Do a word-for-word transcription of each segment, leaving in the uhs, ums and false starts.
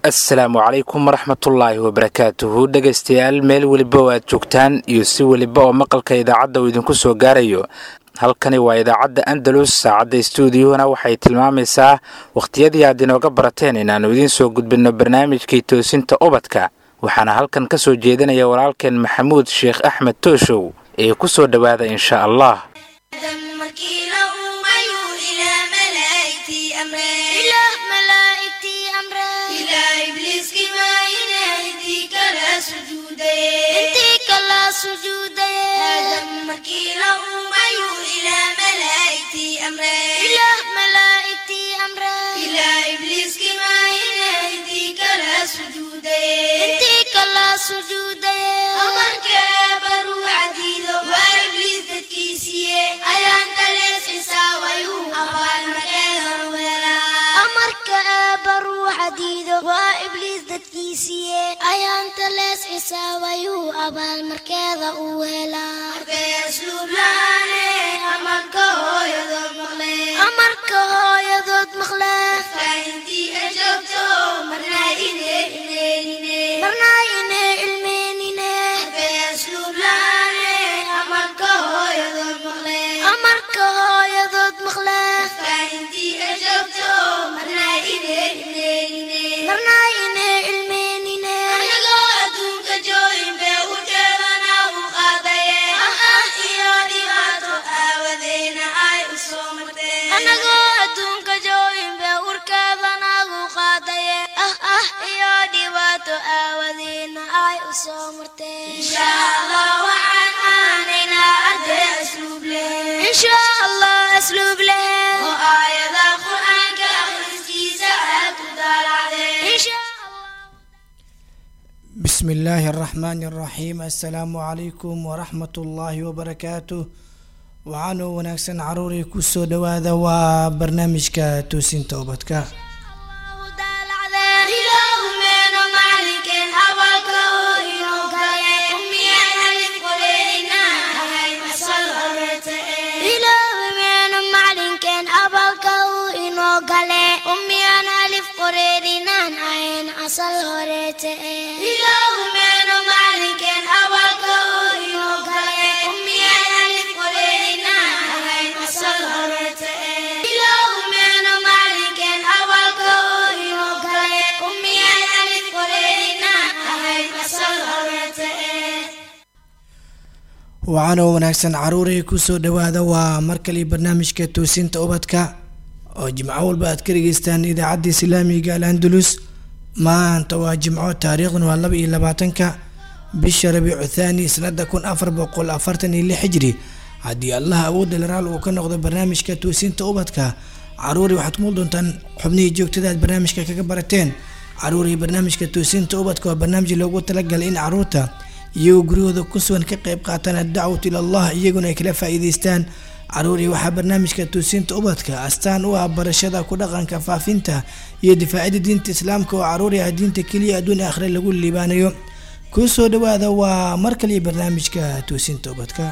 asalaamu calaykum waraxmatullaahi wabarakaatuhu dhegaystayaal meel weliba oo aad joogtaan iyo si weliba oo maqalka idaacadda uu idinku soo gaarayo halkani waa idaacadda andalus saacadda istuudiyuhuna waxay tilmaamaysaa wakhtiyadii aad inooga barateen inaannu idiin soo gudbinno barnaamijkii toosinta ubadka waxaana halkan ka soo jeedinaya walaalkeen maxamuud sheekh axmed tooshow ee ku soo dhowaada insha allah. ayaan talees xisaabayu abaal markeeda u weelaa asluub laane amarka hooyadood maqle amarka hooyadood maqle intii ajoogto marna ine ilmeenine marna ine ilmeenine asluub laane amarka hooyadood maqle amarka hooyadood maqle intii ajoogto marna ine ilmeenine marna ine ilmeenine anagoo adduunka joogin bee u jeedana u qaadaye ah ah iyo dhibaato aawadeena ay u soo marteen anagoo adduunka joogin bee urkeedana u qaadaye ah ah iyo dhibaato aawadeena ay u soo marteen insha allah waxaan aanaynaa arday asluub leh insha allah asluub leh oo aayada qur'aanka akhriskiisa aad u daalacdeen insha بسم الله الرحمن الرحيم السلام عليكم ورحمة الله وبركاته وعنو ونكسن عروري كسو دواذا وبرنامجك توسين توبتك asal horete ilaahu meeno maalinkan awalka inoo gale ummiyay alif qoreena ahayn asal horete ilaahu meeno maalinkan awalka inoo gale ummiyay alif qoreena ahayn asal horete وعنو ونكسن عروري كسو دواذا ومركلي برنامجك توسين توبتك وجمعوا البعض كريستان إذا عدي سلامي قال أندلس maanta waa jimco taariikhdan waa laba iyo labaatanka bisha rabiicu thaani sanada kun afar boqol afartan iyo lix hijri haddii allah awoodda laraal uu ka noqdo barnaamijka toosinta ubadka caruuri waxaad kumul doontaan xubnihii joogtada aad barnaamijka kaga barateen caruuri barnaamijka toosinta ubadka waa barnaamij loogu talagalay in caruurta iyagoo guryahooda ku sugan ka qayb qaataan adacwatu ila allah iyaguna ay kala faa'iidaystaan caruuri waxaa barnaamijka toosinta ubadka astaan u ah barashada ku dhaqanka faafinta iyo difaacida diinta islaamka oo caruuri ah diinta keliya adduun aakhire lagu liibaanayo ku soo dhawaada waa mar kale barnaamijka toosinta ubadka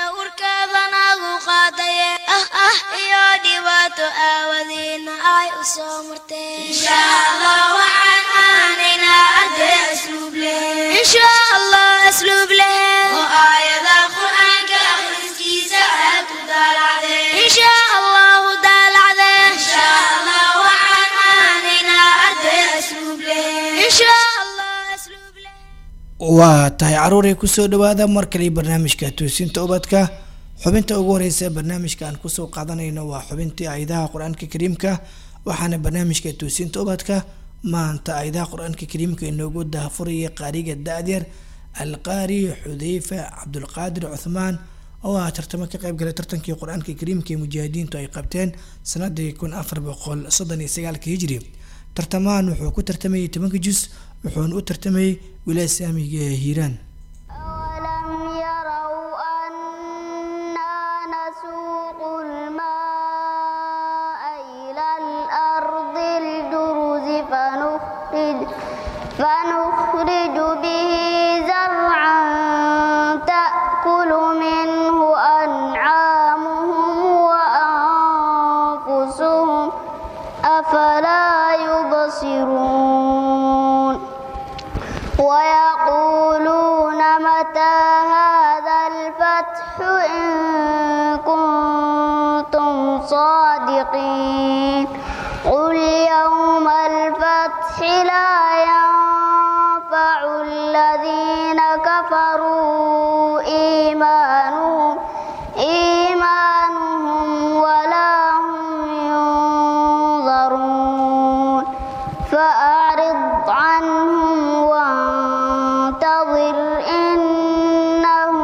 ah ah iyo dhibaato aawadeena ay u soo marteen insha allah waxaan aanaynaa arday asluub leh insha allah asluub leh oo aayada qur'aanka akhriskiisa aad u daalacdeen insha allah daalacdeen insha allah waxaan aanaynaa arday asluub leh insha allah asluub leh waa tahay caruuri ku soo dhawaada mar kale barnaamijka toosinta ubadka xubinta ugu horeysa barnaamijka aan kusoo qaadanayno waa xubintii aayadaha qur-aanka kariimka waxaana barnaamijka toosinta ubadka maanta aayadaha qur-aanka kariimka inoogu daafuraya qaariga da-deer alqaari xudeyfa cabdulqaadir cuthmaan oo ah tartamo ka qayb galay tartankii qur-aanka kariimka ee mujaahidiintu ay qabteen sanadii kun afar boqol soddon iyo sagaalka hijri tartamaan wuxuu ku tartamayay tobanka jus wuxuuna u tartamayay wilaaya saamiga ee hiiraan فنخرج به زرعا تأكل منه أنعامهم وأنفسهم أفلا يبصرون متى هذا الفتح إن كنتم صادقين قل يوم الفتح لا ينفع الذين كفروا إيمانهم إيمانهم ولا هم ينظرون فأعرض عنهم وانتظر إنهم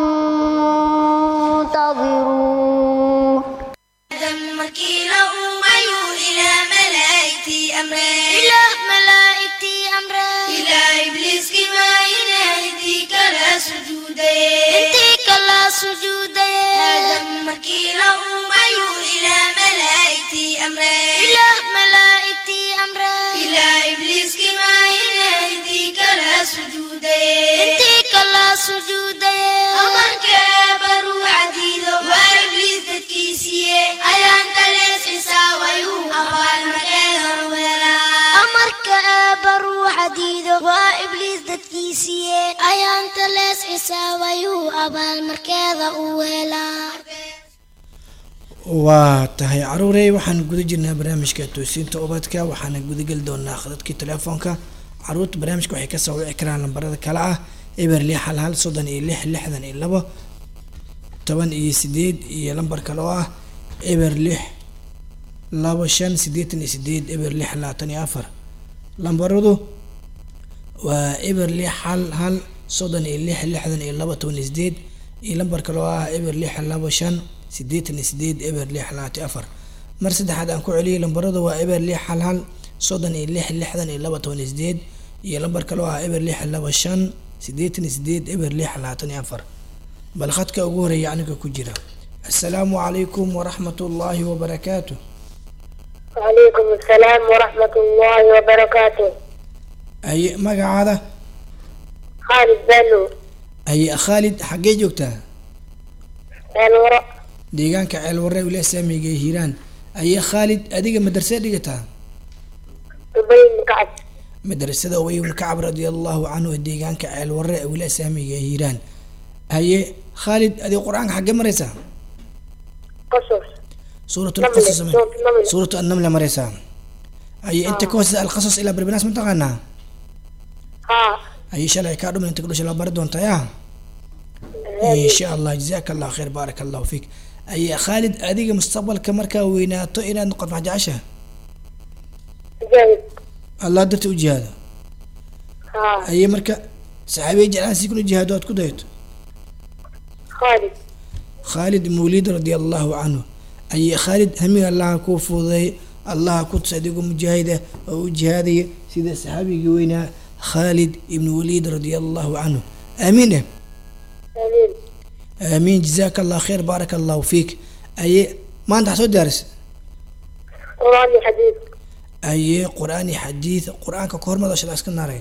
منتظرون دمكي لأمي إلى ملائكتي أمري إلى ملائكتي أمري إلى إبليس كما ينهديك لا سجودي انتك لا سجودي دمكي لأمي إلى ملائكتي أمري إلى ملائكتي أمري إلى إبليس كما ينهديك لا سجودي انتك لا سجودي أمرك برو عديد وإبليس تكيسيه أيان تلس إساويو أبان مكان ولا أمرك برو عديد وإبليس تكيسيه أيان تلس إساويو أبان مكان ولا waa tahay caruurey waxaan guda jirnaa barnaamijka toosinta ubadka waxaana gudageli doonaa khadadkii telefoonka caruurta barnaamijka waxay kasoo wici karaan lambarada kale ah eber lix hal hal soddon iyo lix lixdan iyo labo toban iyo sideed iyo lambar kale oo ah eber lix labo shan sideetan iyo sideed eber lix labaatan iyo afar lambaradu waa eber lix hal hal soddon iyo lix lixdan iyo labo toban iyo sideed iyo lambar kale oo ah eber lix labo shan sideetan iyo sideed eber lix labaatan iyo afar mar saddexaad aan ku celiyay lambarada waa eber lix hal hal soddon iyo lix lixdan iyo labo toban iyo sideed iyo lambar kale oo ah eber lix labo shan sideetan iyo sideed eber lix labaatan iyo afar bal khadka ugu horeeya aniga ku jira assalaamu calaykum waraxmatullaahi wabarakaatu وعليكم السلام ورحمة الله وبركاته ay magacaada خالد بنو ay khaalid xaggee joogtaa الوراء deegaanka ceel warre ula saamiga hiiraan ay khaalid adiga madrasad dhigataa أبي بن كعب madrasada Ubay ibn Ka'b radiyallahu anhu deegaanka ceel warre ula saamiga hiiraan ay khaalid adiga quraanka xaggee maraysaa قصص suuratul نملة qasas سورة النمل suuratu an-naml maraysaa ay inta ka hooseysa al-qasas ila barnaamij mataqaanaa ها ay shalay ka dhumin inta ku dhashay la bar doontaa yaa إن شاء الله جزاك الله خير بارك الله فيك أي خالد أديك مستقبل كمركا ويناتو إلى نقط مع عشاء جاهد الله درت وجهاد ها أي مركا صحابي جلس يكون جهادات كديت خالد خالد مولد رضي الله عنه أي خالد همي الله كوفو ذي الله كنت صديق مجاهدة أو جهادية سيد الصحابي وينا خالد ابن وليد رضي الله عنه آمين آمين آمين جزاك الله خير بارك الله فيك أي ما أنت حسود دارس قرآن حديث أي قرآني حديث قرآن ككور ما داشت أسكن ناري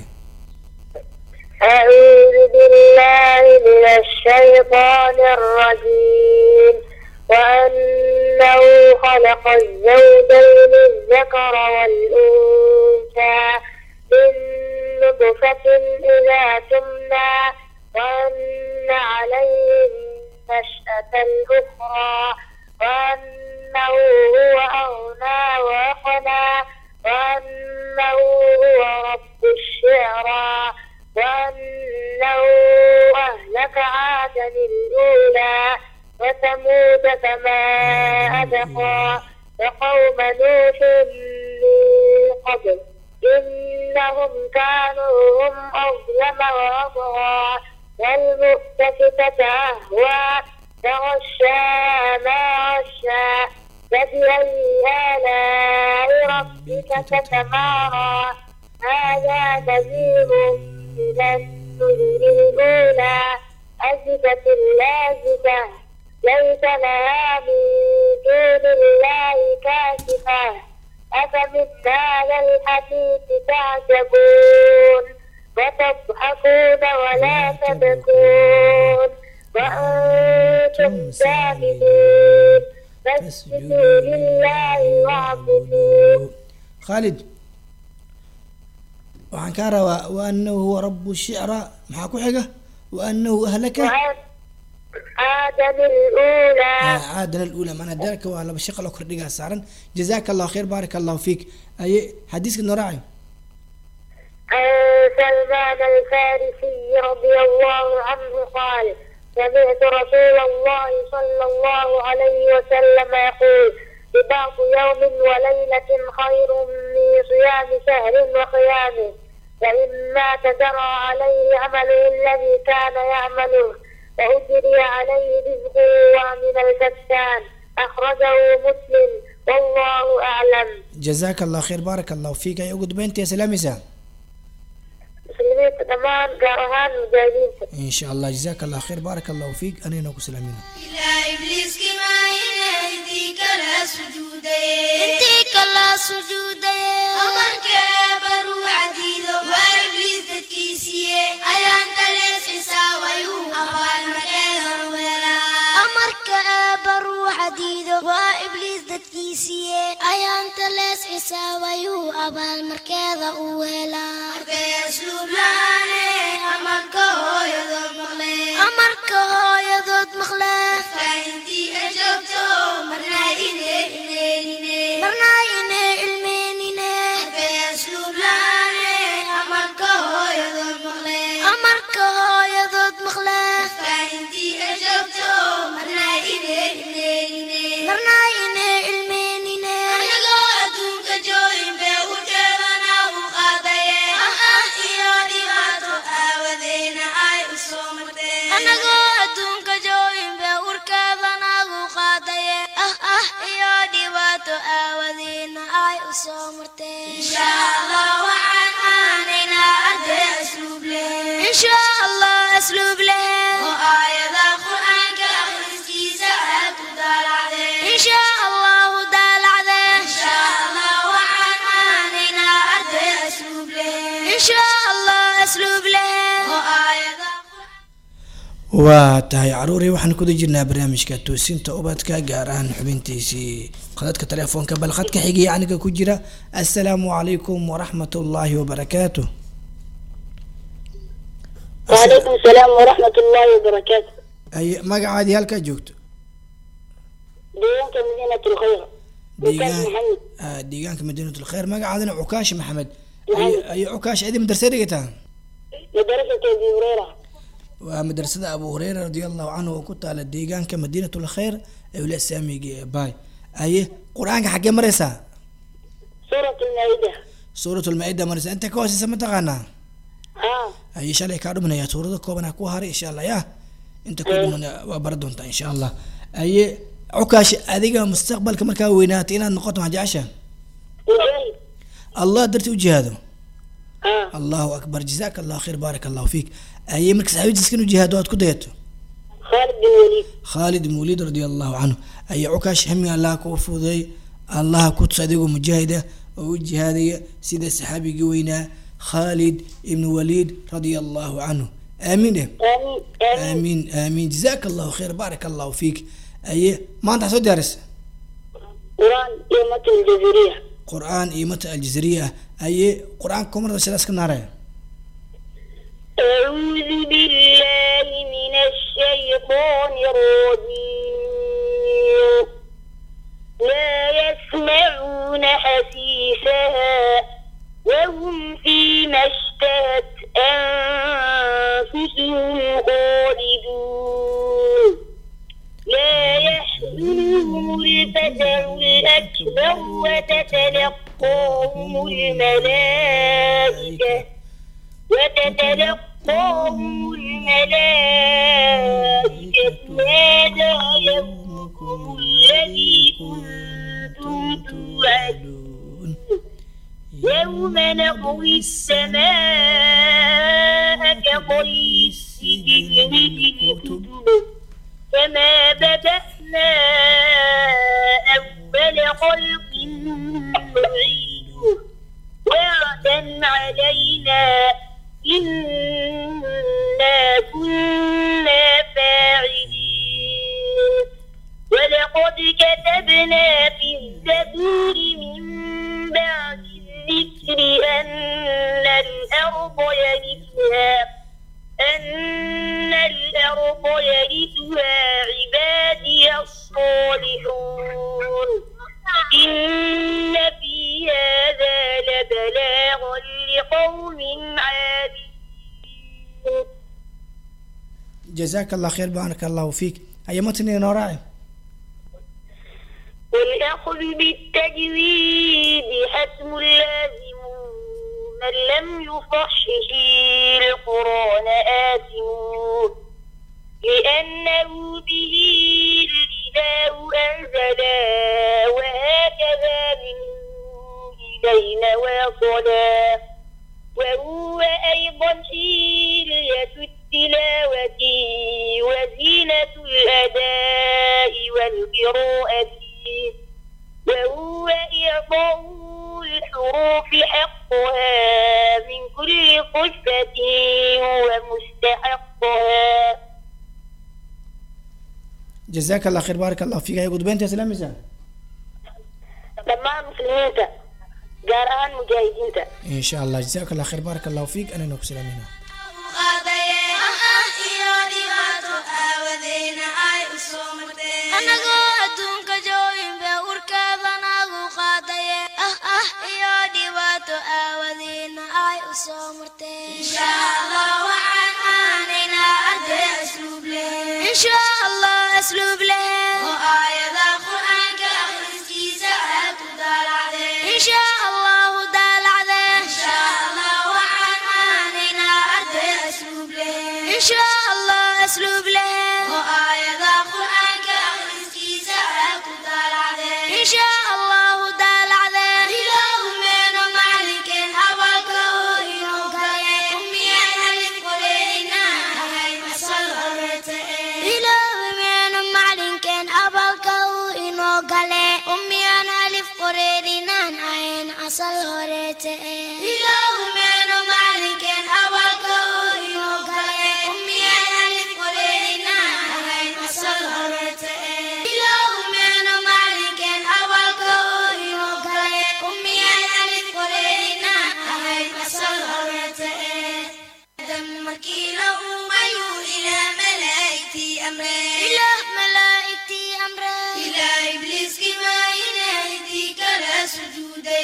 أعوذ بالله من الشيطان الرجيم وأنه خلق الزوجين الذكر والأنثى من نطفة إذا تمنى وأن عليه النشأة الأخرى وأنه هو أغنى وأقنى وأنه هو رب الشعرى وأنه أهلك عادا الأولى وثمود فما أبقى وقوم نوح من قبل إنهم كانوا هم أظلم وأطغى والمؤتفكة أهوى فغشاها ما غشى فبأي آلاء ربك تتمارى هذا نذير من النذر الأولى أزفت اللازفة ليس لها من دون الله كاشفة أفمن هذا الحديث تعجبون وتضحكون ولا تبكون وأنتم سامدون فاسجدوا لله واعبدوا. خالد waxaan ka rabaa waanahu huwa rabu shicra maxaa ku xiga وأنه أهلك وعاد عاد الأولى. آه عادنا الأولى معناها ذلك وعلى بشق الأخرى دقيقة سارا. جزاك الله خير بارك الله فيك. أي حديثك النراعي عن سلمان الفارسي رضي الله عنه قال سمعت رسول الله صلى الله عليه وسلم يقول رباط يوم وليلة خير من صيام شهر وقيامه فإن مات جرى عليه عمله الذي كان يعمله وأجري عليه رزقه ومن الفتان. أخرجه مسلم والله أعلم. جزاك الله خير بارك الله فيك. أي أقول بنتي يا سلامسة مسلمين تمام قارهان مجاهدين إن شاء الله. جزاك الله خير بارك الله فيك. أنا نوكو سلامين. إلى إبليس كما ينهديك لا سجودي انتيك لا سجودي أمرك برو عديدو وإبليس تكيسيه أيان تليس إساويو أبان مكان ولا أمرك برو عديدو وإبليس تكيسيه أيان تليس إساويو أبان مكان ولا أسلوب لاني أمرك هو يضرب مغلي أمرك هو يضرب مغلي فأنتي أجبتو مرنا إني إني مرنا إني الميني أسلوب لاني أمرك هو يضرب مغلي أمرك هو يضرب مغلي فأنتي أجبتو مرنا إني إني مرنا إني الميني أنا قادوك جوين بأوكرنا وقاضي أنا قادونك جوين بأوركابنا وقاضي أه أه يا ديوات آوذين آي أسومرتين إن شاء الله وعن آننا أدى أسلوب له إن شاء الله أسلوب له وآية القرآن كأخرسكي ساعات ودال عليه إن شاء الله ودال عليه إن شاء الله وعن آننا أدى أسلوب له إن شاء الله أسلوب له وآية waa tahay caruurii waxaan ku jirnaa barnaamijka toosinta ubadka gaar ahaan xubintiisii qadadka telefoonka bal khadka xigiya aniga ku jira. assalaamu calaykum waraxmatullaahi wabarakaatuh. وعليكم السلام ورحمة الله وبركاته. ay magacaadii halkaa joogto ديانك مدينة الخير deegaan محمد. ah, deegaanka madiinatul khayr. magacaadina cukaash maxamed. ay ay cukaash adi madrasa dhigataa مدرسة أبي هريرة. waa madrasada abu hureyra radiallahu canhu oo ku taala deegaanka madiinatul khayr ee wila saamiga ee baay. aye qur-aanka xaggee maraysaa سورة المائدة. suuratul maa'ida maraysaa inta ka hooseysa ma taqaanaa ها. aye shalay kaa dhumanaya suurado kooban ha ku haray insha allah ya inta ku dhuman waa bara doontaa insha allah. aye cukaash adiga mustaqbalka markaa weynaato inaad noqoto maxaa jecesha مجاهد. allah darti u jihaado. ها. allahu akbar jazaaka allah khayr baaraka allahu fiik. aye marka saxaabidiiskan u jihaado aad ku dayato خالد بن وليد. خالد بن وليد رضي الله عنه. أي عكاش همي الله كوفوذي الله كنت صديقه مجاهدة وجهادية سيد السحابي قوينا خالد بن وليد رضي الله عنه. آمين آمين. آمين. آمين آمين جزاك الله خير بارك الله فيك. أي ما أنت حسود دارس قرآن يومة الجزرية. قرآن إيمة الجزرية. أي قرآن كم رضا سلاس كنارة أعوذ بالله من الشيطان الرجيم. لا يسمعون حسيسها وهم فيما اشتهت أنفسهم خالدون. لا يحزنهم الفزع الأكبر وتتلقاهم الملائكة وتتلقاهم الملائكة هذا يومكم الذي كنتم توعدون. يوم نطوي السماء كطي السجل للكتب كما بدأنا أول خلق نعيده وعدا علينا إنا كنا فاعلين. ولقد كتبنا في الزبور من بعد الذكر أن الأرض يرثها أن والأرض يرثها عبادي الصالحون إن في هذا لبلاغا لقوم عابدين. جزاك الله خير بارك الله فيك. هيا متني نوراي. والأخذ بالتجويد حتم لازم من لم يصحح القرآن آثم لأنه به الإله أنزلا وهكذا منه إلينا وصلا وهو أيضا حلية التلاوة وزينة الأداء والقراءة وهو إعطاء الحروف حقها من كل صفة ومستحقها. جزاك الله خير بارك الله فيك. يقول بنت سلام مساء لما مسلمين جاران مجاهدين ان شاء الله. جزاك الله خير بارك الله فيك. انا نوك سلامينا إن شاء الله وعن آننا أدى أسلوب له إن شاء الله أسلوب له وآية القرآن كأخرسكي ساعات دال عليه إن شاء الله دال عليه إن شاء الله وعن آننا أدى أسلوب له إن شاء الله أسلوب له وآية القرآن كأخرسكي ساعات دال عليه إن شاء الله دال عليه إله من معلك أبوك أصل هرته إله من مالك أبوك يوكله أمي ألف قرينا هاي أصل هرته إله من مالك أبوك يوكله أمي ألف قرينا هاي أصل هرته دمك له مايو إلى ملائكتي أمره إلى ملائكتي أمره إلى إبليس كما ينهدي كلا سجوده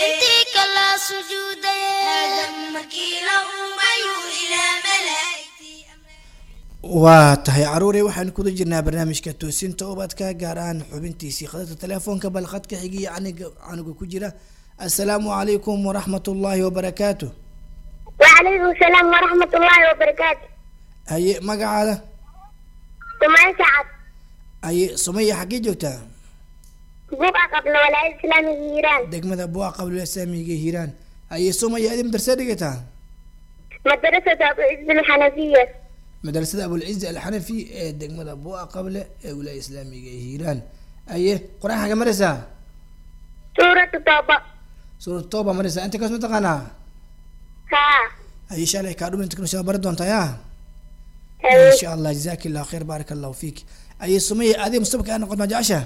waa tahay caruure waxaan kuda jirnaa barnaamijka toosinta ubadka gaar ahaan xubintiisii khadadka telefoonka bal khadka xigiya aniga aniga ku jira. assalaamu calaykum waraxmatullaahi wabarakaatu. وعليكم السلام ورحمة الله وبركاته. haye magacaada سمية سعد haye sumaya xaggee joogtaa? بقى قبل ولا إسلام إيران degmada buuqa qabla islaamiga hiiraan. haye sumaya adin darsa dhigataa مدرسة أبو عز الحنفية madrasada abulciz alxanafi ee degmada buuqa qable ee wilaaya islaamiga ee hiiraan. haye qur-aan xagga maraysaa? سورة التوبة. suurat tooba maraysaa. inta kaas ma taqaanaa? ها haye shalay kaa dhumin inta bari doontaa yaa أيوة. ان شاء الله. جزاك الله خير بارك الله فيك. haye sumaya adii mustabka aad noqon ma jecesha?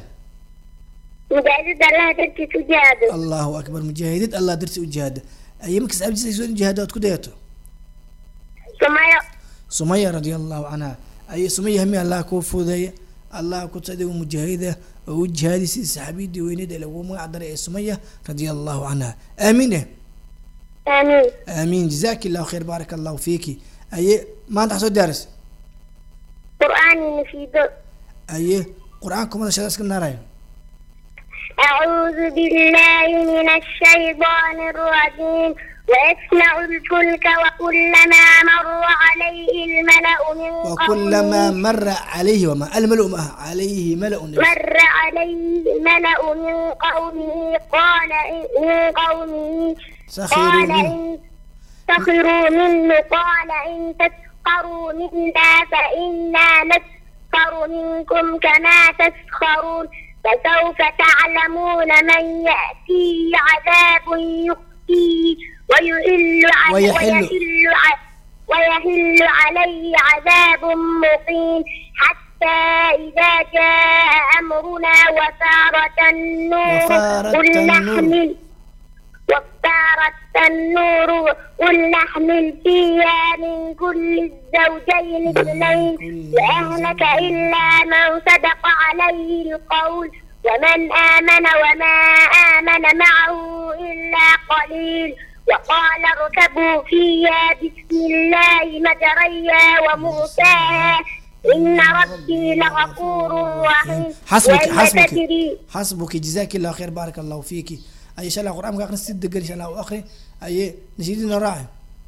مجاهدة الله درتي تجاهد. allahu akbar mujaahidid allah darti u jihaada. haye markas abjisayso in jihaada aad ku dayato سمية sumaya radia allahu canha. haye sumaya hami allah kuu fuudeeya allah ku taday mujaahida oo u jihaadisay saxaabidii weyneed ee lagu magac daray ee sumaya radia allahu canha. aamiin آمين. aamiin. jazaak allahu khayr baarak allahu fiiki. haye maanta waxaa soo diyaaris? قرآن نفيده. haye qur-aanka madashada iska naarayo. أعوذ بالله من الشيطان الرجيم ويصنع الفلك وكلما مر عليه الملأ من وكلما قومه مر عليه وما الملأ معه عليه ملأ مر عليه الملأ من قومه قال إن- من قومه سخروا قال منه إن سخروا منه قال إن تسخروا منا فإنا نسخر منكم كما تسخرون فسوف تعلمون من يأتيه عذاب يخزيه ويحل عليه ويحل. ويحل ع- ويحل عليه عذاب مقيم حتى إذا جاء أمرنا وفارت النور وفارت قل النور. نحمل وفارت النور قل نحمل فيها من كل الزوجين اثنين وأهلك إلا من صدق عليه القول ومن آمن وما آمن معه إلا قليل وقال اركبوا فيها بسم الله مجريها ومرساها إن ربي لغفور رحيم. حسبك حسبك حسبك جزاك الله خير بارك الله فيك. أي شاء الله القرآن قاقنا ست دقل إن شاء الله وآخر أي نشيدنا راعي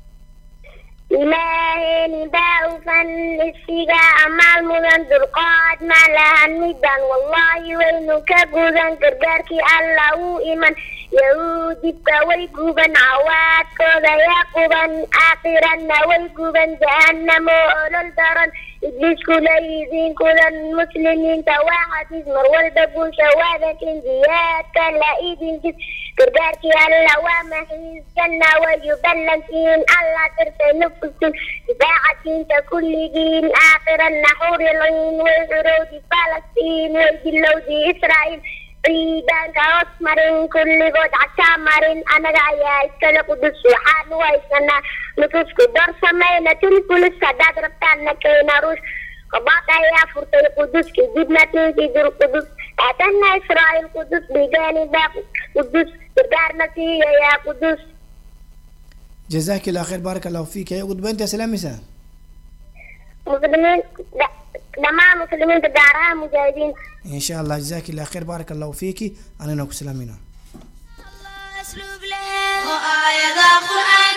إلهي نداء فن السجاء مع المذن درقات ما لها الندان والله وينك قوزن كرقارك الله إيمان يهودي ويقوبن عواد كذا يقوبن آخرا ويقوبن جهنم وأولو الدرن إبليس كل يزين كل المسلمين تواحد يزمر والبقون شوادك انزياد كلا إيدين كس كرقارك الله ومحيز جنة ويبلن فين الله ترسل نفسك ساعة كل دين آخرا نحور العين ويعرود فلسطين ويجلود إسرائيل ريبان كأسمر كل بضع شامر أنا جاية إسكال قدس وحان ويسنا نتوسك دار سمينة كل السداد ربطان كينا روش قباطة يا فرط القدس كجبنا تنتي در قدس أتنا إسرائيل قدس بجانب قدس بدار مسيح يا قدس. جزاك الله خير بارك الله فيك. يا قد بنت يا سلام مساء مسلمين جماعة مسلمين تدارها مجاهدين إن شاء الله. جزاك الله خير بارك الله فيك. أنا نوك سلامنا الله أسلوب له وآية القرآن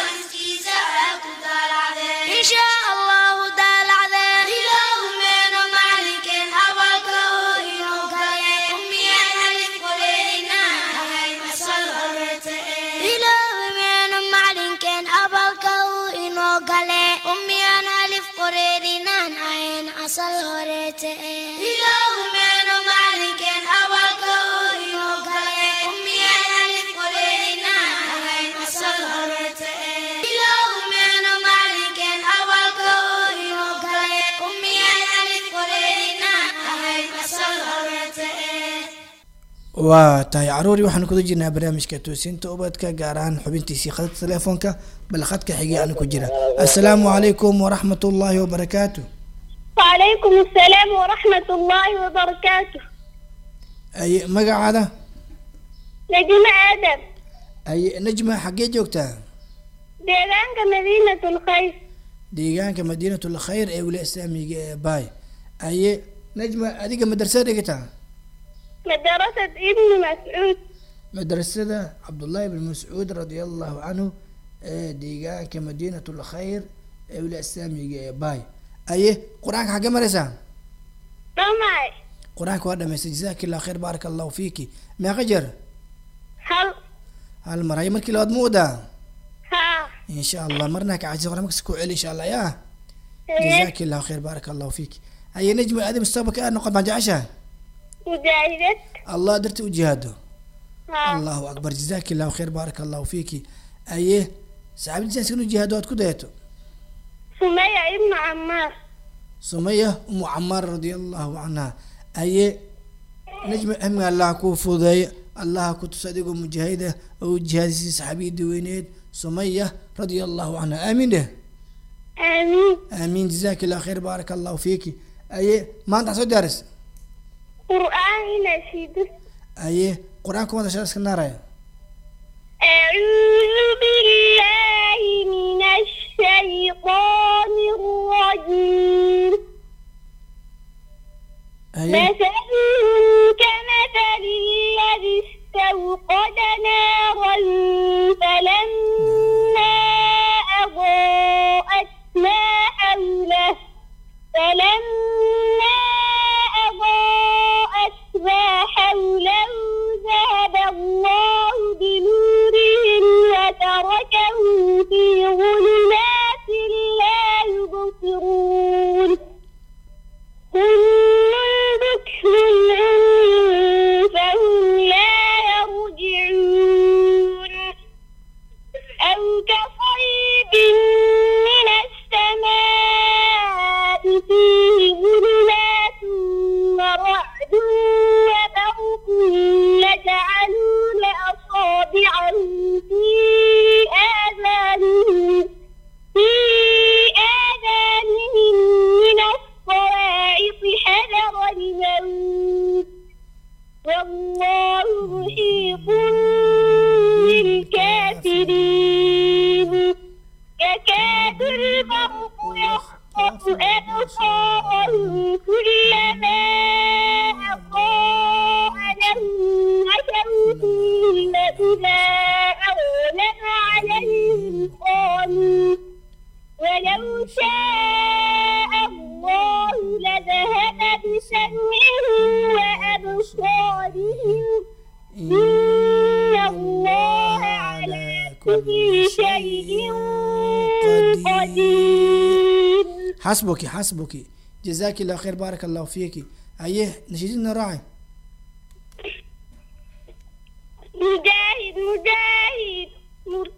إن شاء الله دال عذاب إله من معلك أبلك وإنك أمي الحلف قلينا هاي مسلغرت إله من معلك أبلك وإنك أمي الحلف قلينا هاي مسلغرت إله من معلك أبلك وإنك أمي الحلف قلينا هاي مسلغرت إله من معلك أبلك وإنك أمي الحلف قلينا هاي مسلغرت. waa tahay caruuri waxaan ku jirnaa barnaamijka toosinta ubadka gaar ahaan xubintiisii khadka telefoonka bal khadka xigay aan ku jira. assalaamu calaykum waraxmatullaahi wabarakaatu. وعليكم السلام ورحمة الله وبركاته. ay magacaada نجمة آدم ay najma xagee joogtaa deegaanka مدينة الخير deegaanka madiinatul khayr ee wilaayada islaamiga ee baay. ay najma adiga madrasada dhigata مدرسة ابن مسعود madrasada cabdullaahi ibn mascuud radiyallahu anhu ee deegaanka madiinatul khayr ee wilaayada islaamiga ee baay. ay quraanka xagee maraysaa طمعي quraanka waa dhameystay. jazaaki allah khayr baaraka allahu fiiki. meeqa jeer هل hal mar. ay markii labaad muudaa ها إن شاء الله مرنا كعزيز ولا مكسكو علي إن شاء الله يا جزاك الله خير بارك الله فيك. أي نجم آدم استوبك أنا قد ما جعشها مجاهدة الله درت وجهاده. ها الله أكبر جزاك الله خير بارك الله فيك. أيه سعيد الجنس كانوا جهادات كديتو سمية ابن عمار سمية أم عمار رضي الله عنها. أيه نجم أم الله كوفو ذي الله كنت صديق مجاهدة أو جهازي صحابي دوينيد سمية رضي الله عنها. آمين ده آمين. آمين جزاك الله خير بارك الله فيك. أي ما أنت عصو دارس قرآن نشيد. أي قرآن كم هذا شرس كنارة. أعوذ بالله من الشيطان الرجيم. أي مثلهم كمثل الذي استوقد نارا فلما أضاءت ما حوله فلما أضاءت ما حوله ذهب الله بنورهم وتركهم في ظلمات لا يبصرون. صم بكم أبصار كلما أضاء لهم مشوا فيه فإذا أظلم عليهم قاموا ولو شاء الله لذهب بسمعهم وأبصارهم إن الله على كل شيء قدير. حسبك حسبك جزاك الله خير بارك الله فيك. أيه نشيدنا راعي مجاهد مجاهد مر-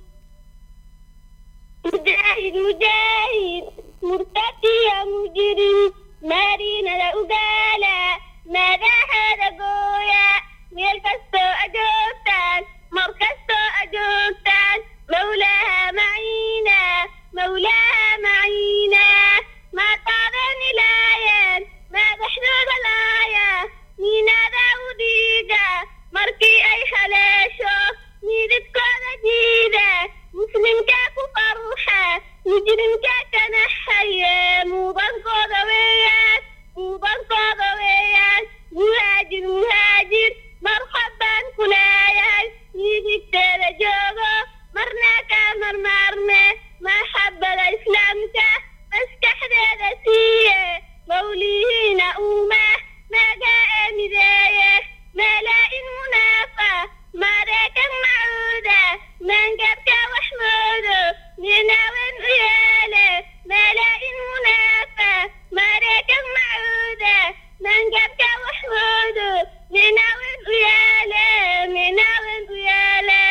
مجاهد مجاهد مرتدي يا مجرم مارين لا أقالا ماذا هذا قويا ميلكستو أجوبتان مركزتو أجوبتان مولاها معينا مولاها معينا ما طابني لايان ما بحدود الآية مين هذا وديقة مركي أي خلاشو ميدت كودا جيدة مسلم كاكو فروحة مجرم كاكا نحيا موضان كودا ويان موضان كودا ويان مهاجر مهاجر مرحبا كلايا يجي تالا جوغو مرناكا مرمارنا ما حب الإسلام كا بس كحدة سيئة موليهين أمة ما جاء مداية ما لائن منافة ما راكن معودة من جبك وحمودة نناوين ريالة ما لائن منافة ما راكن معودة من جبك وحمودة نناوين ريالة نناوين ريالة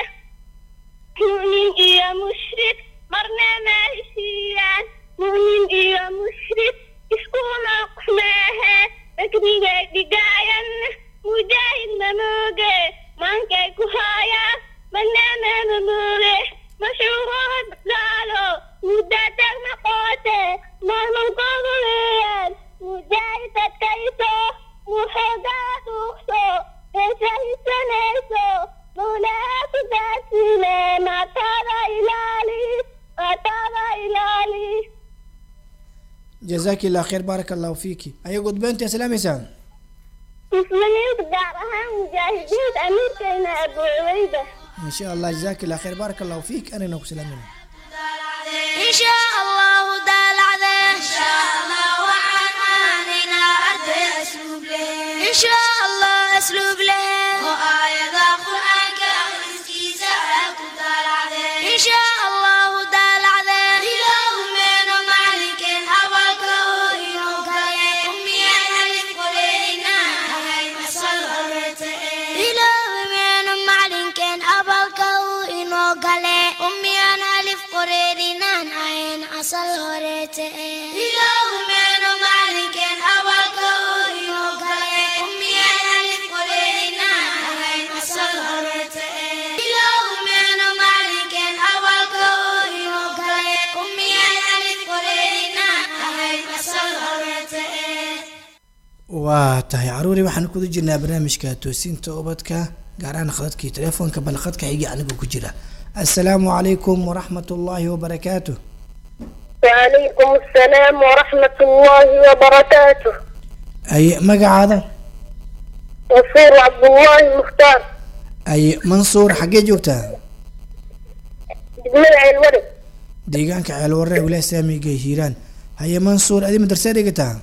مؤمن إيا مشرك مرنا ما هشيان مؤمن إيا مشرك يسكون أقماها لكني جاي جاين مجاهد نموجة من كي كهايا من نام نموجة مشهور دالو مدتك مقوتة ما من قبلين مجاهد كيسو محاجات أخسو يشهد سنيسو مولاك داسمة ما ترى إلالي ما ترى إلالي. جزاك الله خير بارك الله فيك. أيه قد بنت يا سلام يسان مسلمين تدارها مجاهدين أمير كينا أبو عبيدة. إن شاء الله جزاك الله خير بارك الله فيك. أنا نوك سلامنا إن شاء الله دال عذاب إن شاء الله وعن عننا أدى أسلوب له إن شاء الله أسلوب له وآية القرآن كأخذ كيسا أكو دال عذاب إن شاء الله دال عذاب إله من معلك أبلك وإنه قال أمي أهل قلينا هاي مسأل هرته إله من معلك أبلك وإنه قال أمي أهل قرينا هاي أصل هرته إله من معلك أبلك وإنه قال أمي أهل قرينا هاي أصل هرته إله من معلك أبلك وإنه قال أمي أهل قرينا هاي أصل هرته. waa tahay caruuri waxaan ku jirnaa barnaamijka toosinta ubadka gaar ahaan khadadkii telefoonka bal khadka xiga anigu ku jira. assalaamu calaykum waraxmatullaahi wabarakaatuh. وعليكم السلام ورحمة الله وبركاته. ay magacaada وصير عبد الله المختار ay mansuur xagee joogtaa جميع الورد deegaanka ceel warre wilaaya saamiga hiiraan. haye mansuur adi madrasa dhigataa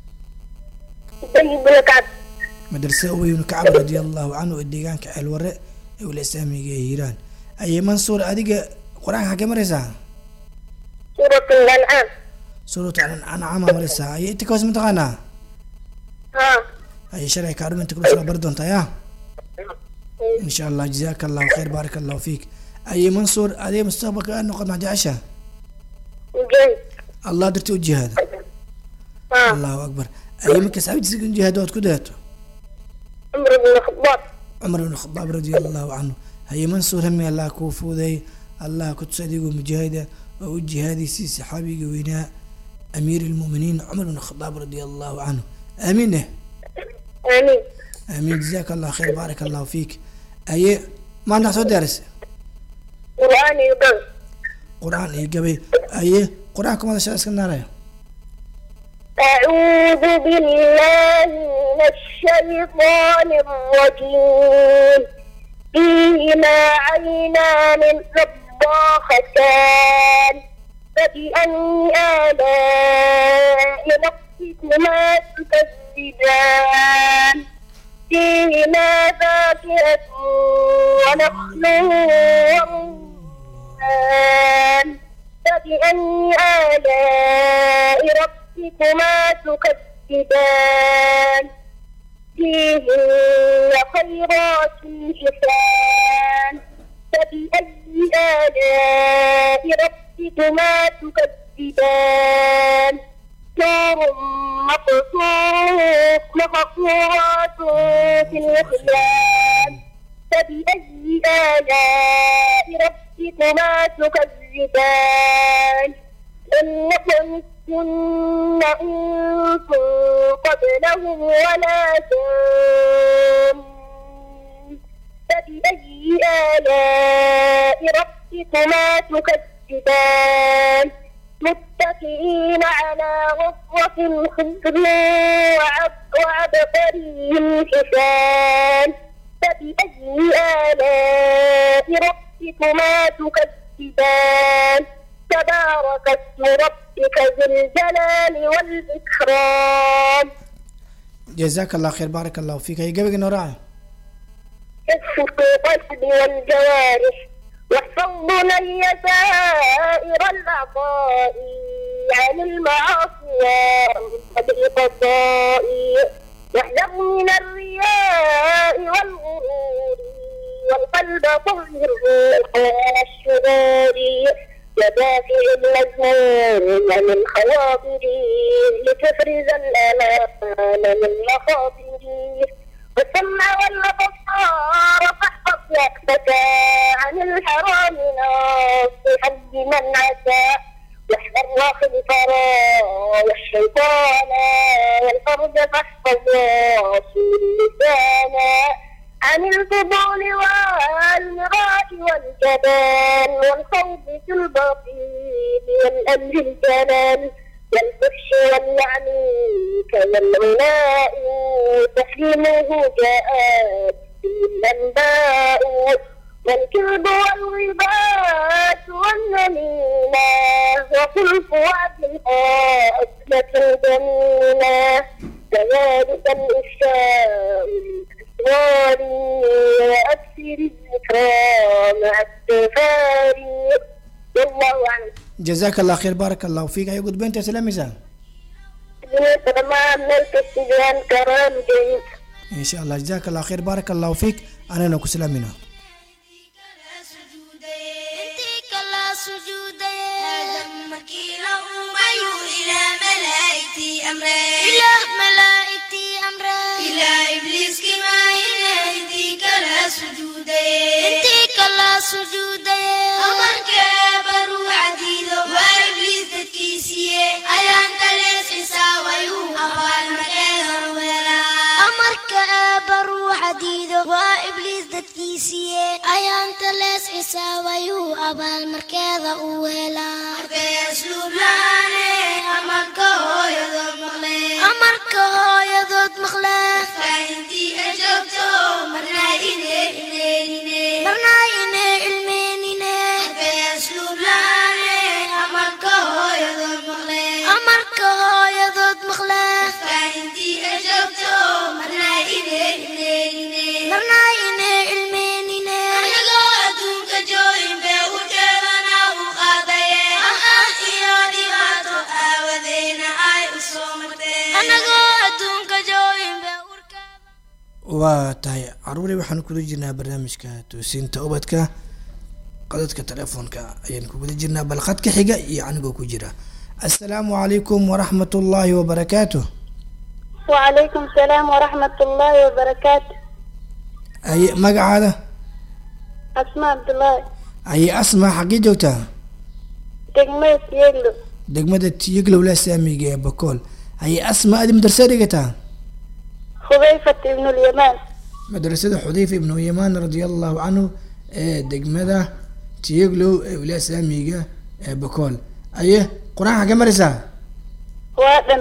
زي بن كعب madrasa uweyn kacab radiyallahu anhu ee deegaanka ceel warre ee wilaaya saamiga hiiraan. haye mansuur adiga quraanka xagee maraysaa سورة الأنعام. suuratu ancaam maraysaa. haye inta kawas mataqaanaa ها haye shalay kaadhuma inta kula soo bari doontaa yaa إن شاء الله جزاك الله خير بارك الله فيك. أي منصور أدي مستقبلك أنه قد مع عشاء جاي الله درتي الجهاد ها الله أكبر. أي مكس عبد سجن جهادات كدهته عمر بن الخطاب عمر بن الخطاب رضي الله عنه. هي منصور همي الله كوفو ذي الله كنت صديق مجاهدة وجهادي سي صحابي ويناء أمير المؤمنين عمر بن الخطاب رضي الله عنه. آمين آمين. آمين جزاك الله خير بارك الله فيك. أي ما عندك صوت درس قرآن يقرأ قرآن يقبل. أي قرآن كم هذا شخص كنا رأيه أعوذ بالله من الشيطان الرجيم فيهما عينان نضاختان فبأي آلاء ربكما تكذبان فيهما فاكهة ونخل ورمان فبأي آلاء ربكما تكذبان فيهن خيرات حسان فبأي آلاء ربكما تكذبان حور مقصورات في الخيام فبأي آلاء ربكما تكذبان لم يطمثهن إنس قبلهم ولا جان فبأي آلاء ربكما تكذبان متكئين على غصرة خضر وعبقري حسان فبأي آلاء ربكما تكذبان تبارك اسم ربك ذو الجلال والإكرام. جزاك الله خير بارك الله فيك. هي قبل نورا الصدق والقلب والجوارح واحفظ بني سائر الأعضاء عن المعاصي والقضاء واحذر من الرياء والغرور والقلب طهره من الشرور ودافع المزمور من خواطر لتفرز الآلام من مخاطر والسمع والأبصار فاحفظ نفسك عن الحرام ناصحا بمن عسى واحذر واخذ فرا والشيطان والفرج فاحفظ واصل لسانا عن الفضول والمراء والجبان والخوض في الباطل والأمر الجلال والفحش واللعن كالغناء تحريمه جاءت به الأنباء والكذب والغيبات والنميمة وخلف وعد الأسلة الجميلة كذلك الإفشاء وأكثر الذكرى مع السفار والله أعلم. جزاك الله خير بارك الله فيك. يقول بنت سلام زين تمام ملك السجان كرام جيد ان شاء الله. جزاك الله خير بارك الله فيك. انا نكو سلامنا سجودي أمرك برو عديدو وإبليس تكيسيه أيان تليس حساويو أبال مكيدا ولا أمرك برو عديدو وإبليس تكيسيه أيان تليس حساويو أبال مكيدا ولا أرتي أسلوب لاني أمرك هو يضد مغلي أمرك هو يضد مغلي فأنتي أجبتو مرنا إلي إلي إلي مرنا إلي waa tahay caruuray waxaan ku jirnaa barnaamijka toosinta ubadka qadadka telefoonka ayaan ku wada jirnaa bal qadka xiga iyo anigoo ku jira. assalaamu calaykum waraxmatullaahi wabarakaatuh. وعليكم السلام ورحمة الله وبركاته. ay magacaada أسماء عبد الله ay asma xagee joogtaa دقمة يجلو degmada Tiyaglow la saamiga ee Bakool. ay asma aad madrasada dhigataa خذيفة ابن اليمان madrasada Xudayfa ibn Yamaan radiyallahu anhu ee degmada Tiyaglow ee la saamiga ee Bakool. ay quraan xagee maraysaa وادمي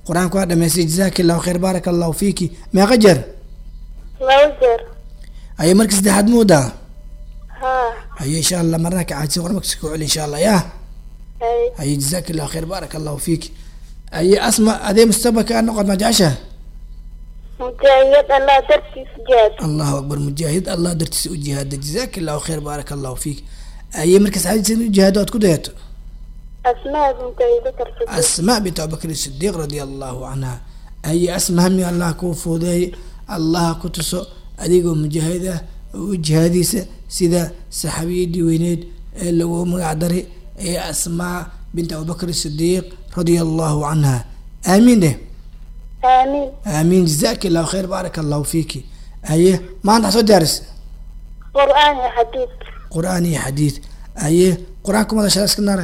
qur-aanka waa dhamaystay jazaaka allahu khayr baaraka allahu fiiki meeqa jeer laba jeer aye marka saddexaad moodaa haa aye insha allah marna ka caajisa qur-aanka iska celi insha allah yaa hay aye jazaaka allahu khayr baaraka allahu fiiki aye asma adee mustaqbalka aad noqod ma jeceshaha mujaahid allah dartiis jihaad allahu akbar mujaahid allah dartiisa u jihaada jazaaka allahu khayr baaraka allahu fiik aye marka saxaabadiisa u jihaado aad ku dayato asmaa bint abi bakr sidiiq asmaa bint abubakr sidiiq radia allahu canha aye asma hami allah kuu fuudeey allah ku tuso adigoo mujaahid ah oo jihaadiisa sida saxaabiyadii weyneed ee lagu magac daray ee asmaa bint abubakr sidiiq radia allahu canha aamiin deh آمين آمين جزاك الله خير بارك الله فيك أيه ما عندك صوت دارس قرآن حديث قرآني حديث أيه قرآنكم هذا شرس كنا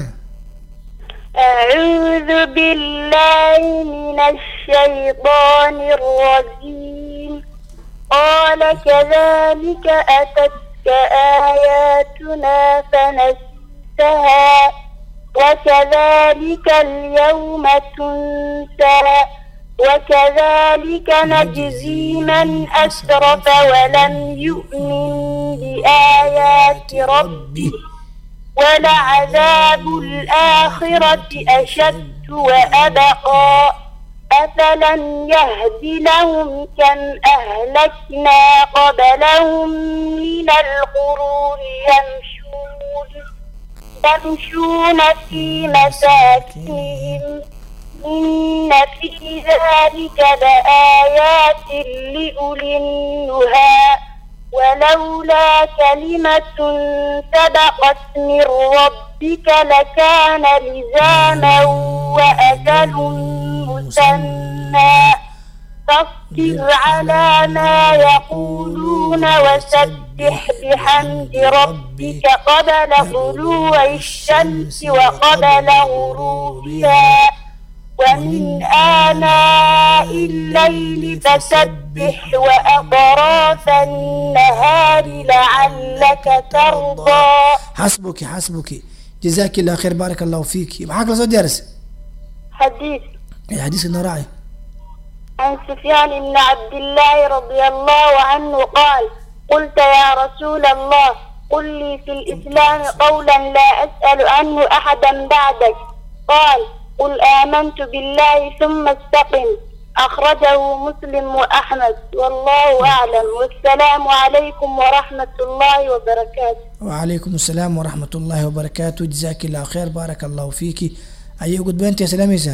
أعوذ بالله من الشيطان الرجيم قال كذلك أتتك آياتنا فنسيتها وكذلك اليوم تنسى وكذلك نجزي من أسرف ولم يؤمن بآيات ربه ولعذاب الآخرة أشد وأبقى أفلم يهد لهم كم أهلكنا قبلهم من القرون يمشون يمشون في مساكنهم إن في ذلك لآيات لأولي النهى ولولا كلمة سبقت من ربك لكان لزاما وأجل مسمى فاصبر على ما يقولون وسبح بحمد ربك قبل طلوع الشمس وقبل غروبها ومن آناء الليل فسبح وأطراف النهار لعلك ترضى. حسبك حسبك جزاك الله خير بارك الله فيك. معاك لصوت دارس حديث اي حديث النراعي عن سفيان بن عبد الله رضي الله عنه قال قلت يا رسول الله قل لي في الإسلام قولا لا أسأل عنه أحدا بعدك قال قل آمنت بالله ثم استقم أخرجه مسلم وأحمد والله أعلم والسلام عليكم ورحمة الله وبركاته. وعليكم السلام ورحمة الله وبركاته جزاك الله خير بارك الله فيك. أي قد بنت يا سلاميسا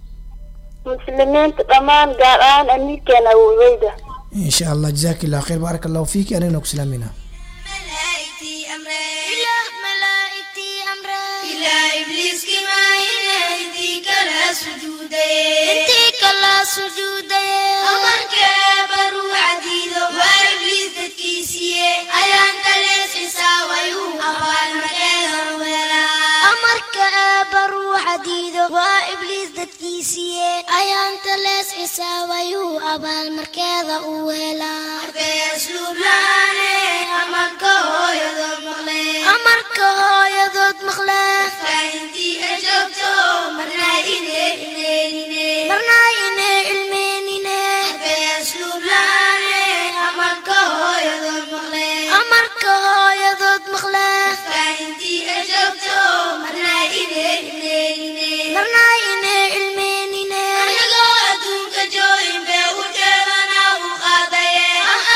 مسلمين تمام قال أمريكا وويدا إن شاء الله جزاك الله خير بارك الله فيك. أنا نوك سلامينا ملائكتي أمري إله ملائكتي أمري إلى إبليس كما ينهديك لا سجودي انتيك لا سجودي أمرك برو عديدو وإبليس تكيسيه أيانت ليس ساويو أبال مكان ولا أمرك برو عديدو وإبليس تكيسيه أيانت ليس ساويو أبال مكان ولا أسلوب لاني أمرك هو يضرب مغلي أمرك هو يضرب مغلي فأنتي أجبتو مرنا إني إني مرنا إني إلميني أسلوب لاني أمرك هو يضرب مغلي أمرك هو يضرب مغلي فأنتي أجبتو مرنا إني إني مرنا إني إلميني أنا قادوك جوين بوجهنا وقاضي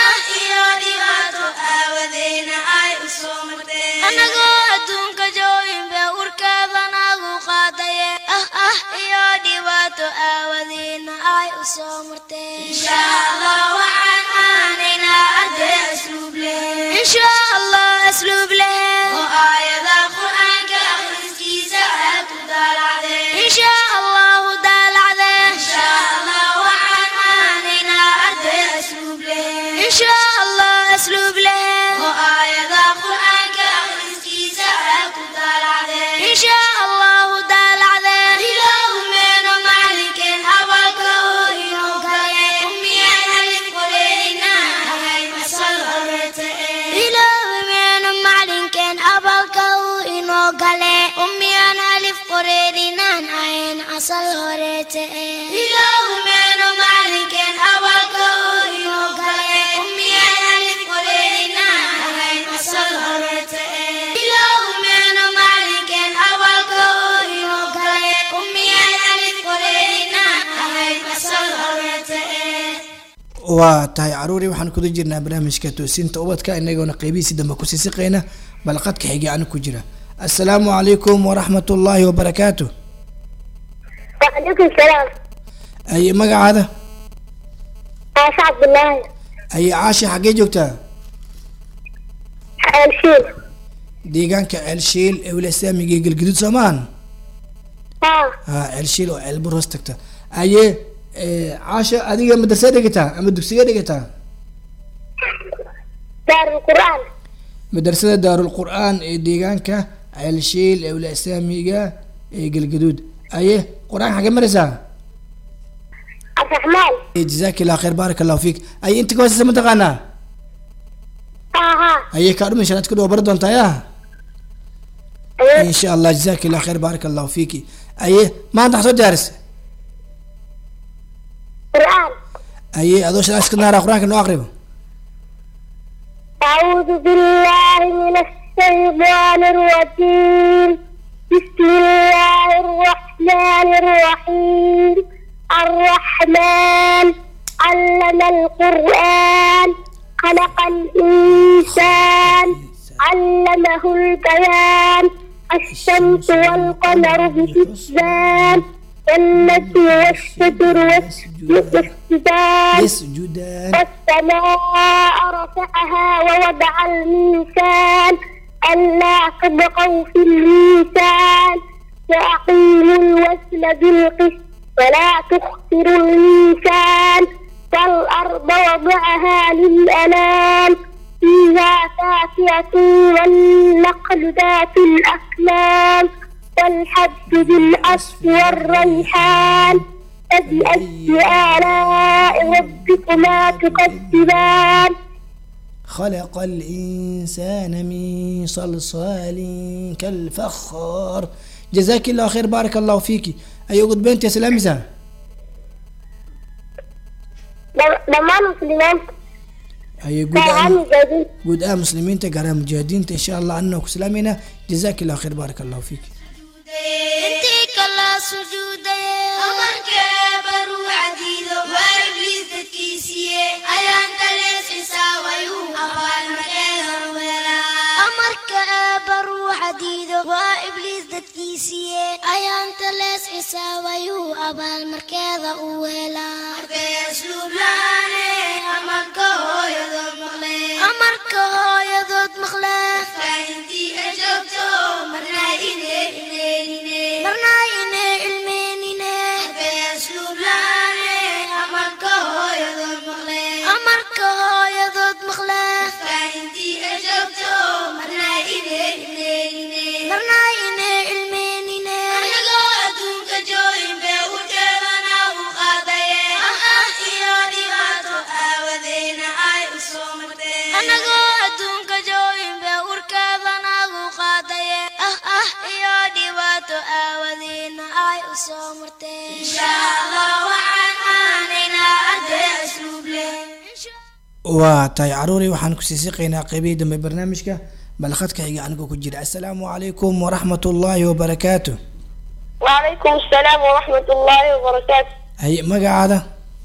anagoo adduunka joogin bee urkeedanagu qaadaye ah ah iyo dhibaato aawadeena ay u soo marteen insha allah waxaan aanaynaa arday asluub leh insha allah asluub leh oo aayada qur-aanka akhriskiisa aad u daalacdeen insha allahu daalacdeen insha allah waxaan aanaynaa arday asluub leh insha allah asluub leh oo aayada qur-aanka akhriskiisa aad u daalacdeen insha allahu daalacdeen ilaahumena macalinkeen abalka oo inoo gale umiyaan alif qoreyna ahay masal horeete ilaahumena macalinkeen abalka oo inoo gale umiyaan alif qoreyna ahayn asal horeete waa tahay caruuri waxaan kuda jirnaa barnaamijka toosinta ubadka inagoona qeybihiisi dambe kusii siqeyna bal qadka xigay aniga ku jira. assalaamu calaykum waraxmatullaahi wabarakaatu. وعليكم السلام. aye magacaada عاش عبد الله. aye caashi xaggee joogtaa? الشيخ. deegaanka ceelshiil ee wila islaamiga ee galgaduud soomaan. ها. ha ceelshiil oo ceelbur hoos tagta. aye caasha adiga madrasada dhigataa ama dugsiga dhigataa? دار القرآن. madrasada daarul qur'aan ee deegaanka ceelshiil ee wila islaamiga ee galgaduud. aye qur'aan xaggee maraysaa? عبد الرحمن. jazaak allah khayr baarak allahu fiik. aye inta ka hooseysa ma taqaanaa? ها ها. aye kaa dhumi shanaad ku dhawa bari doontaa yaa أيوة. in sha allah jazaak allah khayr baarak allahu fiiki. aye maanta waxaa soo diyaaris? قرآن. aye adoo shanaad iska naara qur-aanka noo aqribo. أعوذ بالله من الشيطان الرجيم. بسم الله الرحمن الرحيم. الرحمن علم القرآن خلق الإنسان علمه البيان. الشمس والقمر بحسبان والنجم والشجر يسجدان يسجدان والسماء رفعها ووضع الميزان ألا تطغوا في الميزان وأقيموا الوزن بالقسط ولا تخسروا الميزان والأرض وضعها للأنام فيها فاكهة والنخل ذات الأكمام والحب بالعصف والريحان فبأي آلاء ربكما تكذبان. خلق الإنسان من صلصال كالفخار. جزاك الله خير بارك الله فيك. أيوة قد بنت يا سلامسة. لما مسلمان أيوة قد كان جديد. قد آه مسلمين تقرأ مجاهدين إن شاء الله عنك سلامنا. جزاك الله خير بارك الله فيك. انتي كلا سجودي أمرك برو عديدو وإبليس تكيسيه أيان تليس إساويو أبان مكينا ولا أمرك برو عديدو وإبليس تكيسيه أيان تليس إساويو أبان مركيضة ولا أركي أسلوب لاني أمرك هو يضد مخلي أمرك هو يضد مخلي فإنتي أجبتو مرنا إلي إلي مرنا إلي المينيني أركي أسلوب لاني أمرك هو يضد مخلي أمرك هو يضد مخلي فإنتي أجبتو مرنا إلي إلي مرنا إلي المينيني أنا قادوك جوين بوجهنا وقاضي أه يا ديواتو أودينا أي أصومتي أنا قادوك جوين بوركضنا وقاضي أه أه يا ديواتو أودينا أي أصومتي إن شاء الله وعن عنينا أدي أسلوب له waa tahay caruuri waxaan kusii siqaynaa qeybihii dambe barnaamijka bal khadka xiga anigoo ku jira. assalaamu calaykum waraxmatullaahi wabarakaatu. وعليكم السلام ورحمة الله وبركاته. haye magacaada?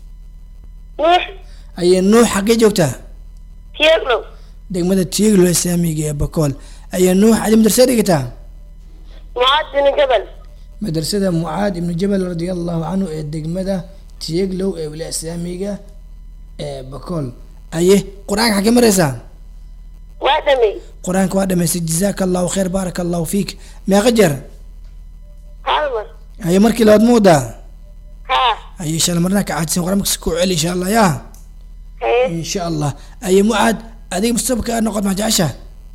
نوح haye nuux xaggee joogtaa? تيغلو degmada tiiglo islaamiga ee bakool. haye nuux adi madrasada dhigataa? معاذ بن جبل. madrasada mucaad ibnu jabal radia allahu canhu ee degmada tiiglow ee wila islaamiga ee bakool. haye qur-aanka xaggee maraysaa? وادمي qur-aanka waa dhamaystay jazaaka allahu khayr baaraka allahu fiik. meeqa jeer? هالمر haye markii labaad ma wadaa? ها haye insha allah marnaa ka caadsan qur-aanka ku celi insha allah yaa هي insha allah. haye mucaad adiga mustaqbalka aad noqod ma jecesha?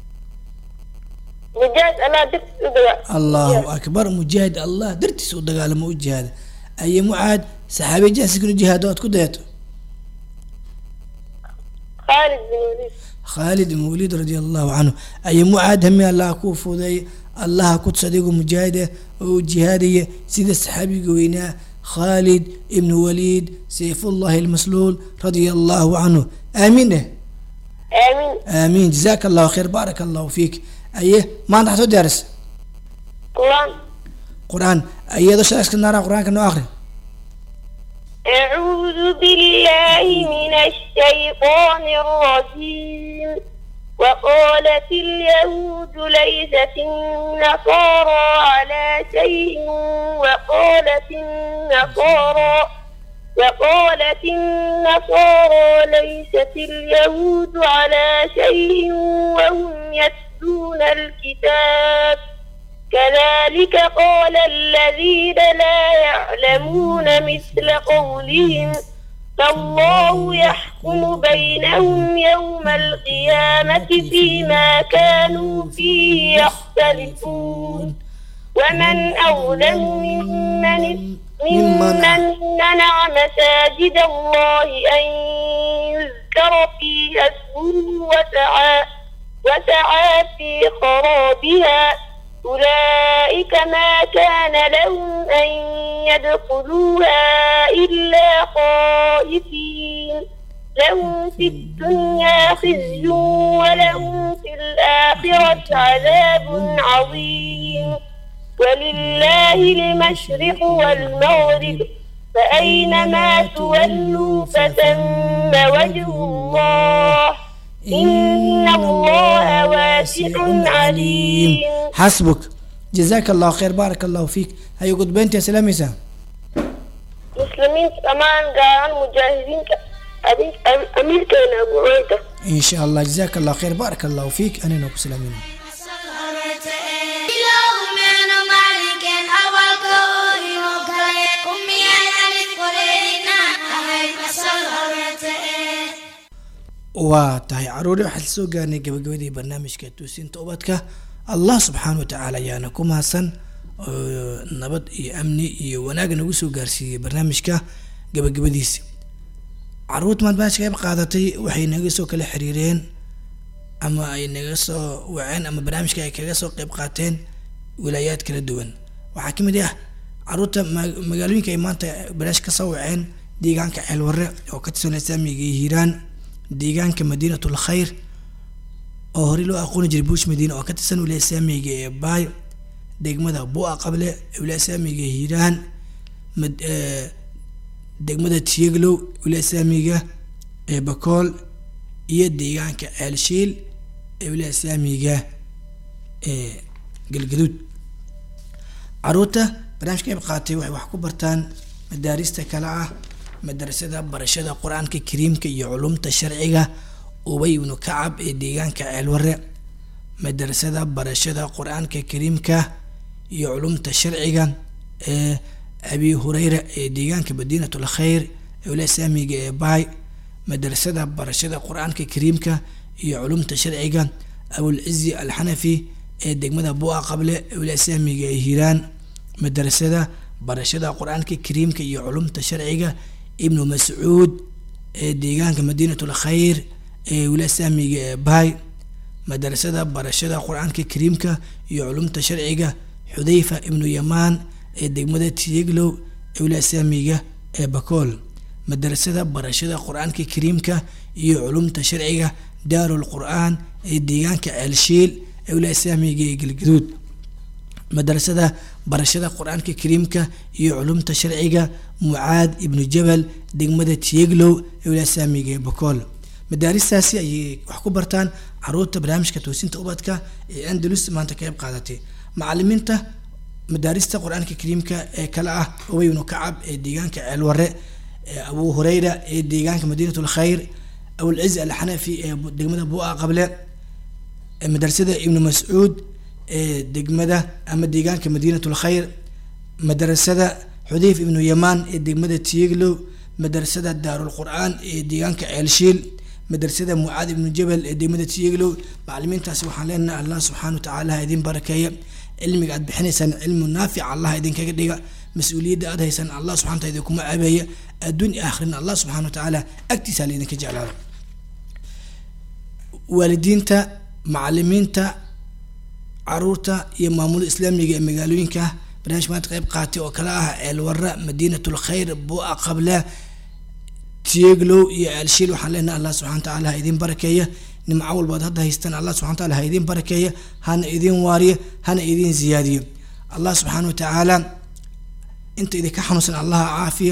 مجاز أنا دفت أدواء. allahu akbar mujaahid allah dartiisa u dagaalamo u jihaada. haye mucaad saxaabiya jaasikunu jihaado aad ku dayato? خالد بن وليد. khaalid ibn waliid radia allahu canhu. haye mucaad hami allah kuu fuday allaha ku tus adigu mujaahide oo jihaadaya sida saxaabiga weynaa khaalid ibn waliid sayfullahi almasluul radia allahu canhu. aamiin eh آمين. aamiin jazaaka allahu khayr baaraka allahu fiik. haye maanta waxaad soo diyaaris قرآن qur-aan. ayadoo shalay iska naara qur-aanka noo akri. أعوذ بالله من الشيطان الرجيم. وقالت اليهود ليست النصارى على شيء وقالت النصارى وقالت النصارى ليست اليهود على شيء وهم يتلون الكتاب كذلك قال الذين لا يعلمون مثل قولهم فالله يحكم بينهم يوم القيامة فيما كانوا فيه يختلفون. ومن أظلم ممن ممن منع مساجد الله أن يذكر فيها اسمه وسعى وسعى في خرابها أولئك ما كان لهم أن يدخلوها إلا خائفين لهم في الدنيا خزي ولهم في الآخرة عذاب عظيم. ولله المشرق والمغرب فأينما تولوا فثم وجه الله إن الله واسع عليم. حسبك. جزاك الله خير. بارك الله فيك. هيا قد بنت يا سلاميسة. مسلمين كمان قال مجاهدين أمريكا أبو عيدة إن شاء الله. جزاك الله خير. بارك الله فيك. أنا نوك سلامين. waa tahay caruuri waxaan soo gaarnay gabagabadii barnaamijka toosinta ubadka. allah subxaana wa tacaala ayaana ku mahadsan oo nabad iyo amni iyo wanaag nagu soo gaarsiiyey barnaamijka gabagabadiisa. caruurta maad baashka qayb qaadatay waxay naga soo kala xiriireen ama ay naga soo waceen ama barnaamijka ay kaga soo qayb qaateen wilaayaad kala duwan. waxaa kamid ah caruurta magaalooyinka ay maanta barnaamijka ka soo waceen deegaanka Ceelwarre oo ka tirsan Islaamiga Hiiraan, deegaanka Madiinatul Khayr oo hore loo aqoon jiray Buush Madiina oo ka tirsan wilaayada Islaamiga ee Baay, degmada Bu'a Qable wilaayada Islaamiga Hiiraan, mad degmada Tiyaglow wilaayada Islaamiga ee Bakool iyo deegaanka Ceelshiil ee wilaayada Islaamiga ee Galgaduud. caruurta barnaamijka ay qaatay waxay wax ku bartaan madaarista kala ah madrasada barashada quraanka kariimka iyo culumta sharciga Ubay ibn Kacab ee deegaanka Ceelwarre, madrasada barashada quraanka kariimka iyo culumta sharciga ee Abi Hurayra ee deegaanka Madiinatul Khayr ee wilaayada Islaamiga ee Baay, madrasada barashada quraanka kariimka iyo culumta sharciga Abul Izzi Al-Hanafi ee degmada Bu'a Qable ee wilaayada Islaamiga ee Hiiraan, madrasada barashada quraanka kariimka iyo culumta sharciga Ibn Mas'ud ee deegaanka Madiinatul Khayr ee wilaayada Islaamiga ee Baay, madrasada barashada quraanka kariimka iyo culumta sharciga Xudayfa ibn Yamaan ee degmada Tiyaglow ee wilaayada Islaamiga ee Bakool, madrasada barashada quraanka kariimka iyo culumta sharciga Daarul Qur'aan ee deegaanka Ceelshiil ee wilaayada Islaamiga ee Galgaduud, madrasada barashada quraanka kariimka iyo culumta sharciga Mucaad ibn Jabal degmada Tiyaglow ee wilaayada Islaamiga ee Bakool. madaaristaasi ay wax ku bartaan caruurta barnaamijka toosinta ubadka ee Andalus maanta ka qayb qaadatay. macallimiinta madaarista quraanka kariimka ee kala ah Ubay ibn Kacab ee deegaanka Ceelwarre, Abu Hurayra ee deegaanka Madiinatul Khayr, Abul Izzi Al-Hanafi ee degmada Bu'a Qable, madrasada Ibn Mas'ud ee degmada ama deegaanka Madiinatul Khayr, madrasada Xudayf ibn Yamaan ee degmada Tiyaglow, madrasada Daarul Qur'aan ee deegaanka Ceelshiil, madrasada Mucaad ibn Jabal ee degmada Tiyaglow. macallimiintaasi waxaan leenahay Allah subhanahu wa ta'ala idin barakeeyo, cilmiga aad bixinaysaan cilmu naafic Allah idin kaga dhiga, mas'uuliyadda aad haysan Allah subhanahu wa ta'ala idin kuma cabeeyo, adduun iyo aakhirina Allah subhanahu wa ta'ala agtiisa idin ka jeclaado. waalidiinta, macallimiinta, caruurta iyo maamulka islaamiga ee magaalooyinka barnaamij maanta qayb qaatay oo kala ah Ceelwarre, Madiinatul Khayr, Bu'a Qable, Tiyaglow iyo Ceelshiil waxaan leenahay Allah subhanahu wa ta'ala idin barakeeyo, nimco walba hadda haystaan Allah subhanahu wa ta'ala idin barakeeyo, hana idin waariyo, hana idin ziyaadiyo. Allah subhanahu wa ta'ala inta idinka xanuunsan Allah caafiyo,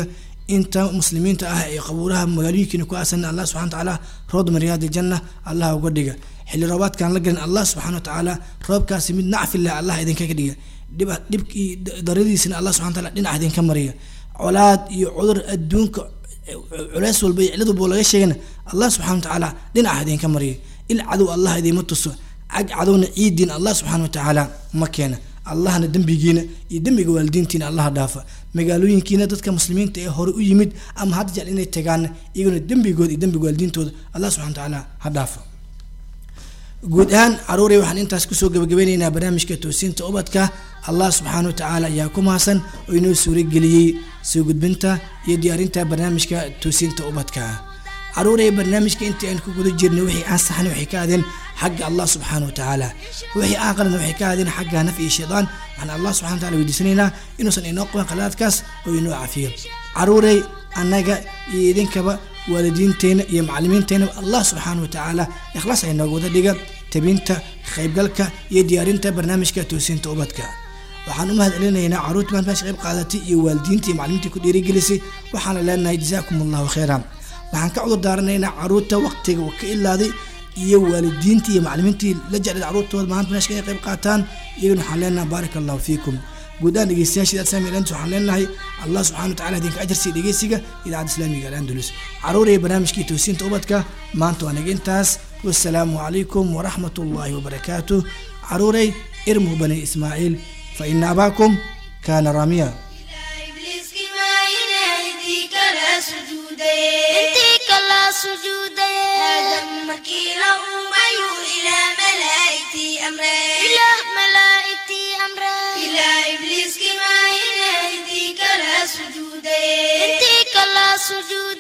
inta muslimiinta ah ee qabuuraha magaalooyinka ku aasan Allah subhanahu wa ta'ala rood mariyada janna Allah uga dhiga xilli roobaadkan la galin Allah subhanahu wa ta'ala roobkaasi mid nacfi leh Allah idinka ka dhiga dib dibkii daradiisina Allah subhanahu wa ta'ala dhinac idinka mariya colaad iyo cudur adduunka culays walba ciladu buu laga sheegana Allah subhanahu wa ta'ala dhinac idinka mariya il cadu Allah idima tuso ag cadowna ciidin Allah subhanahu wa ta'ala ma keena allahna dambigiina iyo dambiga waalidiintiina Allah dhaafa magaalooyinkiina dadka muslimiinta ee hore u yimid ama had jecel inay tagaan iyaguna dambigood iyo dambiga waalidiintooda Allah subhanahu wa ta'ala ha dhaafa guud ahaan caruuray waxaan intaas ku soo gabagabeynaynaa barnaamijka toosinta ubadka Allah subhanahu wa ta'ala ayaa ku maasan oo inoo suura geliyay soo gudbinta iyo diyaarinta barnaamijka toosinta ubadka caruuray barnaamijka intii aan ku guda jirnay wixii aan saxnay wixii ka aadeen xagga Allah subhanahu wa ta'ala wixii aan qalin wixii ka aadeen xagga naf iyo shaytaan waxaan Allah subhanahu wa ta'ala weydiisanaynaa inuusan inoo qaban qalaadkaas oo inoo cafiyo caruuray annaga iyo idinkaba waalidiinteena iyo macallimiinteena Allah subhanahu wa ta'ala ikhlaas ay noogu wada dhiga tabinta qaybgalka iyo diyaarinta barnaamijka toosinta ubadka waxaan u mahadcelinaynaa caruurta maanta qayb qaadatay iyo waalidiinta iyo macallimiinta ku dhiirigelisay waxaan leenahay jazaakumullahu khairan waxaan ka cudur daaranaynaa caruurta waqtiga ka ilaaday iyo waalidiinta iyo macallimiintii la jeclay caruurtooda maanta meesha ka qayb qaataan iyaguna waxaan leenahay barakallahu fiikum guudaan dhegeystayaasha saamiilan waxaan leenahay Allah subhanahu wa ta'ala idinka ajirsi dhegeysiga idaacada islaamiga al-Andalus caruuray barnaamijkii toosinta ubadka maanta waa naga intaas wassalaamu calaykum waraxmatullaahi wabarakaatuh caruuray irmu bani ismaaciil fa inna abaakum kaana raamiya سجودي آدم مكيله أيو إلى ملائكتي أمري إلى ملائكتي أمري إلى إبليس كما ينهديك لا سجودي انتيك لا سجودي